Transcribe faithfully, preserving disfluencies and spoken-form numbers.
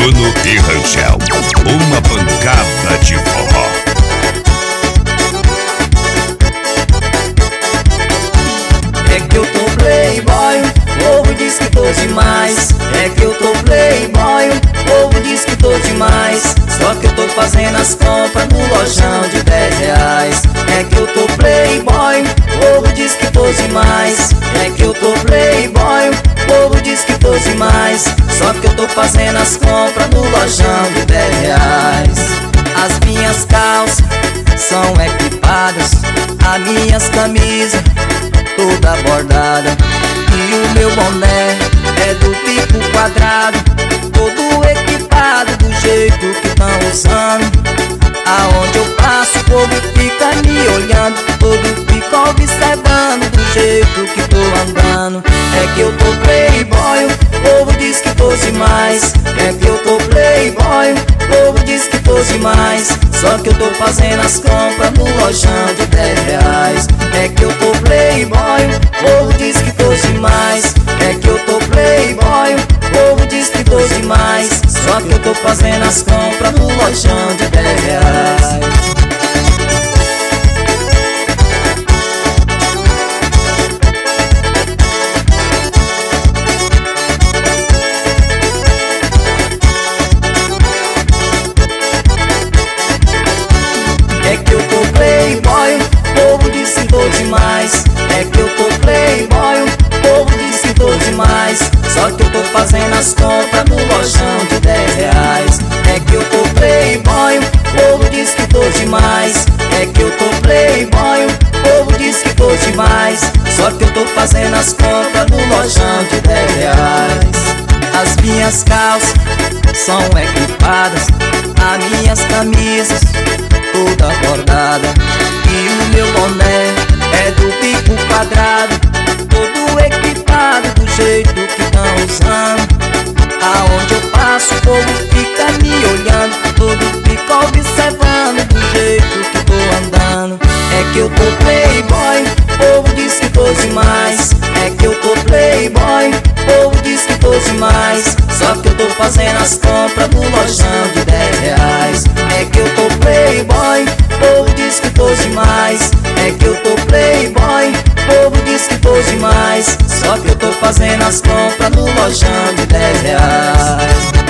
Bruno e Rangel, uma bancada de forró. É que eu tô playboy, o povo diz que tô demais. É que eu tô playboy, o povo diz que tô demais. Só que eu tô fazendo as compras no lojão de dez reais. É que eu tô playboy, o povo diz que tô demais. É que eu tô playboy, o povo diz que tô demais. Só que eu tô fazendo as compras no lojão de dez reais. As minhas calças são equipadas, as minhas camisas toda bordada, e o meu boné é do tipo quadrado, todo equipado do jeito que tão usando. Aonde eu passo o povo fica me olhando, todo fica observando do jeito que tô andando. É que eu tô playboy, o povo diz que tô demais. É que eu tô playboy, o povo diz que tô demais. Só que eu tô fazendo as compras no lojão de dez reais. É que eu tô playboy, o povo diz que tô demais. É que eu tô playboy, o povo diz que tô demais. Só que eu tô fazendo as compras no lojão de dez reais. É que eu tô playboy, o povo diz que tô demais. É que eu tô playboy, o povo diz que tô demais. Só que eu tô fazendo as compras no lojão de dez reais. É que eu tô playboy, o povo diz que tô demais. É que eu tô playboy, o povo diz que tô demais. Só que eu tô fazendo as compras no lojão de dez reais. As minhas calças são equipadas, as minhas camisas toda bordada, e o meu boné é do bico quadrado, todo equipado do jeito que tão usando. Aonde eu passo o povo fica me olhando, todo fica observando do jeito que tô andando. É que eu tô playboy, o povo diz que tô demais. É que eu tô playboy, o povo diz que tô demais. Só que eu tô fazendo as compras no lojão de dez reais. É que eu tô playboy, o povo diz que tô demais. É que eu tô playboy, o povo diz que tô demais. Só que eu tô fazendo as compras no lojão de dez reais.